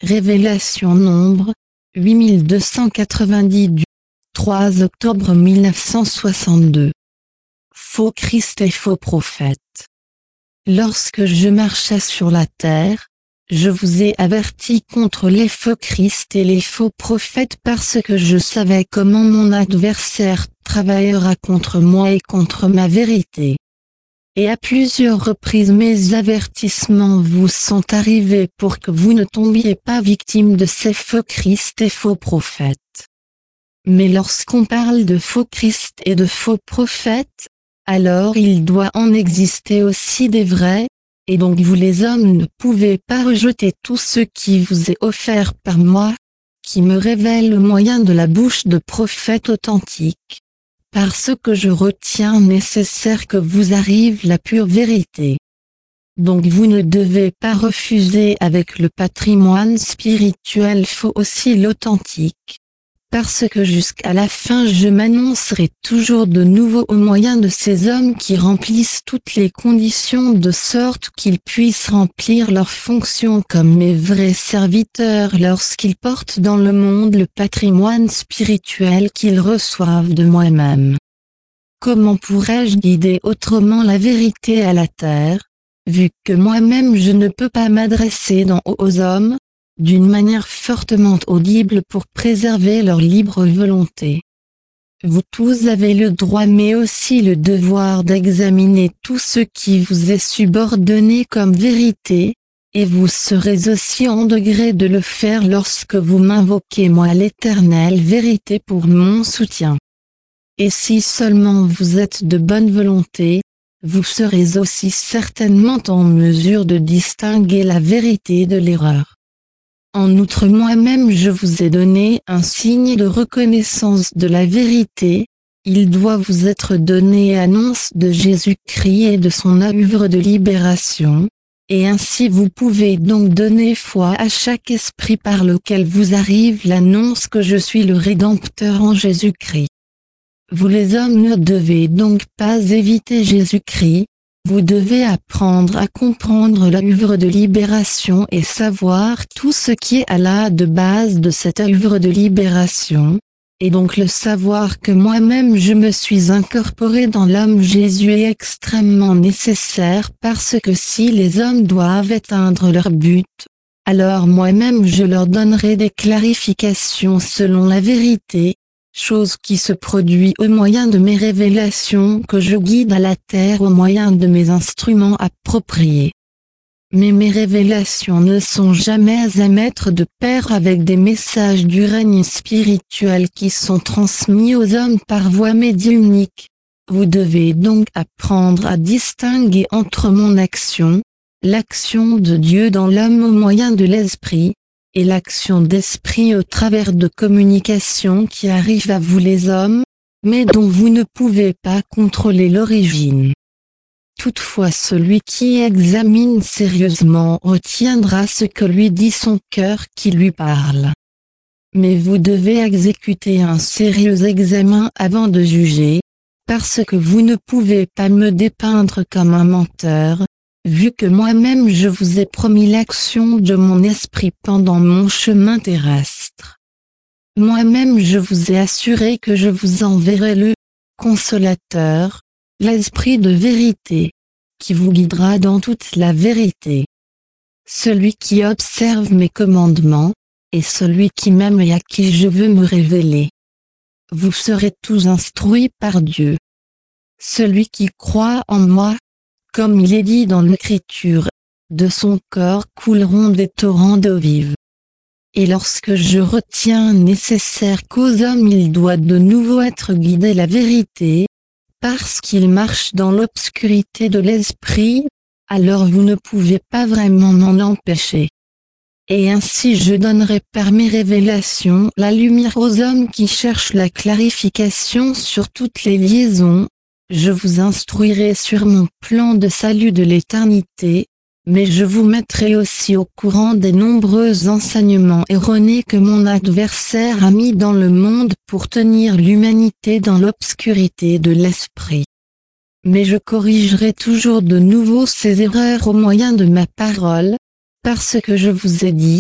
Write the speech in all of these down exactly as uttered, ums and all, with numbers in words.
Révélation nombre huit mille deux cent quatre-vingt-dix du trois octobre mille neuf cent soixante-deux. Faux Christ et faux prophète. Lorsque je marchais sur la terre, je vous ai averti contre les faux Christ et les faux prophètes parce que je savais comment mon adversaire travaillera contre moi et contre ma vérité. Et à plusieurs reprises mes avertissements vous sont arrivés pour que vous ne tombiez pas victime de ces faux Christ et faux prophètes. Mais lorsqu'on parle de faux Christ et de faux prophètes, alors il doit en exister aussi des vrais, et donc vous les hommes ne pouvez pas rejeter tout ce qui vous est offert par moi, qui me révèle au moyen de la bouche de prophètes authentiques. Parce que je retiens nécessaire que vous arrive la pure vérité. Donc vous ne devez pas refuser avec le patrimoine spirituel faux aussi l'authentique. Parce que jusqu'à la fin je m'annoncerai toujours de nouveau au moyen de ces hommes qui remplissent toutes les conditions de sorte qu'ils puissent remplir leurs fonctions comme mes vrais serviteurs lorsqu'ils portent dans le monde le patrimoine spirituel qu'ils reçoivent de moi-même. Comment pourrais-je guider autrement la vérité à la terre, vu que moi-même je ne peux pas m'adresser d'en haut aux hommes, d'une manière fortement audible pour préserver leur libre volonté. Vous tous avez le droit mais aussi le devoir d'examiner tout ce qui vous est subordonné comme vérité, et vous serez aussi en degré de le faire lorsque vous m'invoquez moi l'éternelle vérité pour mon soutien. Et si seulement vous êtes de bonne volonté, vous serez aussi certainement en mesure de distinguer la vérité de l'erreur. En outre moi-même je vous ai donné un signe de reconnaissance de la vérité, il doit vous être donné annonce de Jésus-Christ et de son œuvre de libération, et ainsi vous pouvez donc donner foi à chaque esprit par lequel vous arrive l'annonce que je suis le Rédempteur en Jésus-Christ. Vous les hommes ne devez donc pas éviter Jésus-Christ, vous devez apprendre à comprendre l'œuvre de libération et savoir tout ce qui est à la de base de cette œuvre de libération, et donc le savoir que moi-même je me suis incorporé dans l'homme Jésus est extrêmement nécessaire parce que si les hommes doivent atteindre leur but, alors moi-même je leur donnerai des clarifications selon la vérité, chose qui se produit au moyen de mes révélations que je guide à la terre au moyen de mes instruments appropriés. Mais mes révélations ne sont jamais à mettre de pair avec des messages du règne spirituel qui sont transmis aux hommes par voie médiumnique. Vous devez donc apprendre à distinguer entre mon action, l'action de Dieu dans l'homme au moyen de l'esprit, et l'action d'esprit au travers de communications qui arrivent à vous les hommes, mais dont vous ne pouvez pas contrôler l'origine. Toutefois celui qui examine sérieusement retiendra ce que lui dit son cœur qui lui parle. Mais vous devez exécuter un sérieux examen avant de juger, parce que vous ne pouvez pas me dépeindre comme un menteur, vu que moi-même je vous ai promis l'action de mon esprit pendant mon chemin terrestre. Moi-même je vous ai assuré que je vous enverrai le consolateur, l'esprit de vérité, qui vous guidera dans toute la vérité. Celui qui observe mes commandements, et celui qui m'aime et à qui je veux me révéler. Vous serez tous instruits par Dieu. Celui qui croit en moi, comme il est dit dans l'Écriture, de son corps couleront des torrents d'eau vive. Et lorsque je retiens nécessaire qu'aux hommes il doit de nouveau être guidé la vérité, parce qu'ils marchent dans l'obscurité de l'esprit, alors vous ne pouvez pas vraiment m'en empêcher. Et ainsi je donnerai par mes révélations la lumière aux hommes qui cherchent la clarification sur toutes les liaisons. Je vous instruirai sur mon plan de salut de l'éternité, mais je vous mettrai aussi au courant des nombreux enseignements erronés que mon adversaire a mis dans le monde pour tenir l'humanité dans l'obscurité de l'esprit. Mais je corrigerai toujours de nouveau ces erreurs au moyen de ma parole, parce que je vous ai dit,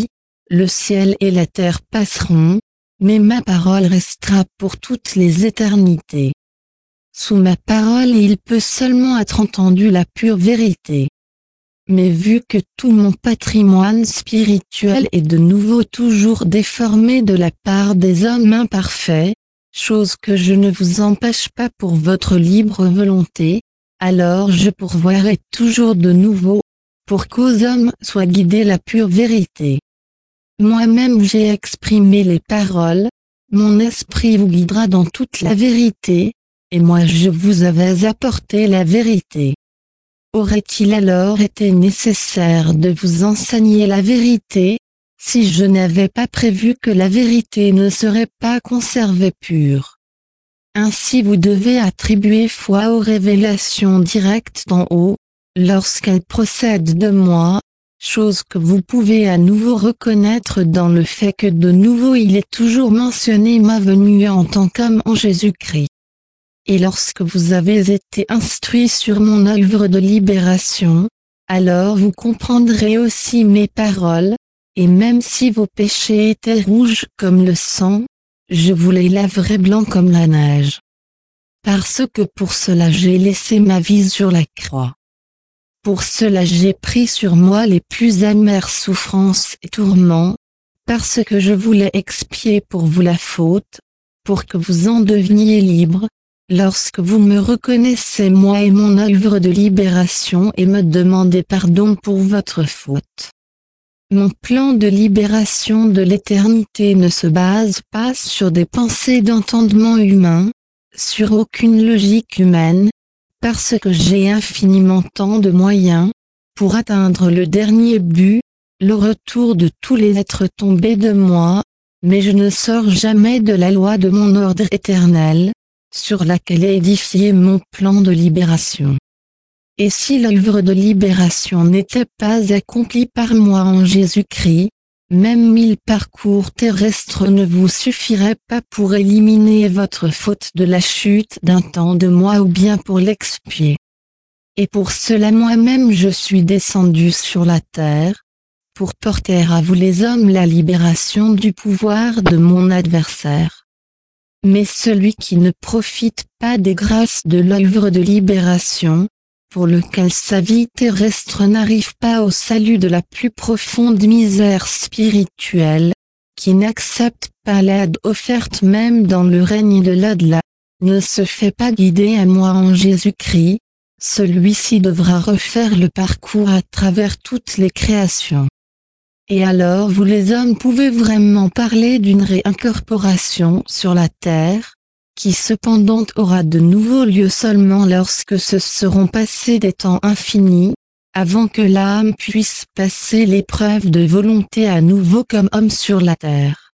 le ciel et la terre passeront, mais ma parole restera pour toutes les éternités. Sous ma parole il peut seulement être entendu la pure vérité. Mais vu que tout mon patrimoine spirituel est de nouveau toujours déformé de la part des hommes imparfaits, chose que je ne vous empêche pas pour votre libre volonté, alors je pourvoirai toujours de nouveau, pour qu'aux hommes soit guidée la pure vérité. Moi-même j'ai exprimé les paroles, mon esprit vous guidera dans toute la vérité, et moi je vous avais apporté la vérité. Aurait-il alors été nécessaire de vous enseigner la vérité, si je n'avais pas prévu que la vérité ne serait pas conservée pure? Ainsi vous devez attribuer foi aux révélations directes d'en haut, lorsqu'elles procèdent de moi, chose que vous pouvez à nouveau reconnaître dans le fait que de nouveau il est toujours mentionné ma venue en tant qu'homme en Jésus-Christ. Et lorsque vous avez été instruit sur mon œuvre de libération, alors vous comprendrez aussi mes paroles, et même si vos péchés étaient rouges comme le sang, je vous les laverai blancs comme la neige. Parce que pour cela j'ai laissé ma vie sur la croix. Pour cela j'ai pris sur moi les plus amères souffrances et tourments, parce que je voulais expier pour vous la faute, pour que vous en deveniez libres, lorsque vous me reconnaissez moi et mon œuvre de libération et me demandez pardon pour votre faute. Mon plan de libération de l'éternité ne se base pas sur des pensées d'entendement humain, sur aucune logique humaine, parce que j'ai infiniment tant de moyens, pour atteindre le dernier but, le retour de tous les êtres tombés de moi, mais je ne sors jamais de la loi de mon ordre éternel, sur laquelle est édifié mon plan de libération. Et si l'œuvre de libération n'était pas accomplie par moi en Jésus-Christ, même mille parcours terrestres ne vous suffiraient pas pour éliminer votre faute de la chute d'un temps de moi ou bien pour l'expier. Et pour cela moi-même je suis descendu sur la terre, pour porter à vous les hommes la libération du pouvoir de mon adversaire. Mais celui qui ne profite pas des grâces de l'œuvre de libération, pour lequel sa vie terrestre n'arrive pas au salut de la plus profonde misère spirituelle, qui n'accepte pas l'aide offerte même dans le règne de l'au-delà, ne se fait pas guider à moi en Jésus-Christ, celui-ci devra refaire le parcours à travers toutes les créations. Et alors vous les hommes pouvez vraiment parler d'une réincorporation sur la terre, qui cependant aura de nouveau lieu seulement lorsque se seront passés des temps infinis, avant que l'âme puisse passer l'épreuve de volonté à nouveau comme homme sur la terre.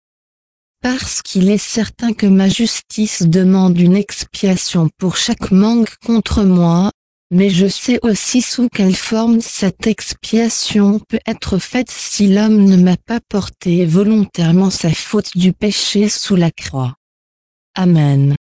Parce qu'il est certain que ma justice demande une expiation pour chaque manque contre moi, mais je sais aussi sous quelle forme cette expiation peut être faite si l'homme ne m'a pas porté volontairement sa faute du péché sous la croix. Amen.